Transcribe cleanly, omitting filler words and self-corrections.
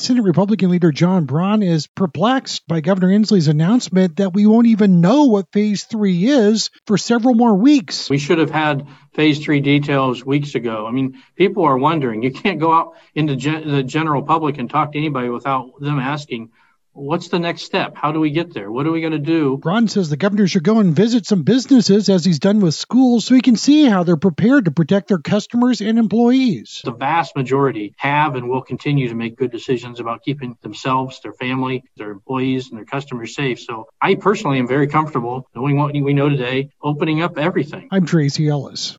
Senate Republican leader John Braun is perplexed by Governor Inslee's announcement that we won't even know what Phase 3 is for several more weeks. We should have had Phase 3 details weeks ago. I mean, people are wondering. You can't go out into the general public and talk to anybody without them asking, what's the next step? How do we get there? What are we going to do? Braun says the governor should go and visit some businesses, as he's done with schools, so he can see how they're prepared to protect their customers and employees. The vast majority have and will continue to make good decisions about keeping themselves, their family, their employees, and their customers safe. So I personally am very comfortable, knowing what we know today, opening up everything. I'm Tracy Ellis.